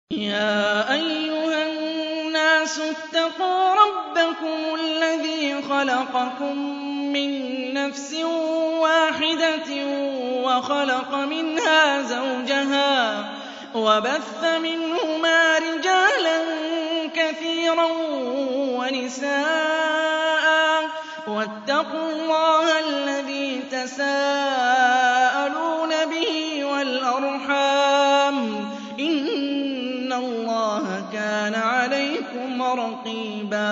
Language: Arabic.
يَا أَيُّهَا النَّاسُ اتَّقُوا رَبَّكُمُ الَّذِي خَلَقَكُم مِّن نَّفْسٍ وَاحِدَةٍ وَخَلَقَ مِنْهَا زَوْجَهَا وَبَثَّ مِنْهُمَا رِجَالًا كَثِيرًا وَنِسَاءً ۚ وَاتَّقُوا اللَّهَ الَّذِي تَسَاءَلُونَ بِهِ وَالْأَرْحَامَ ۚ إِنَّ اللَّهَ كَانَ عَلَيْكُمْ رَقِيبًا.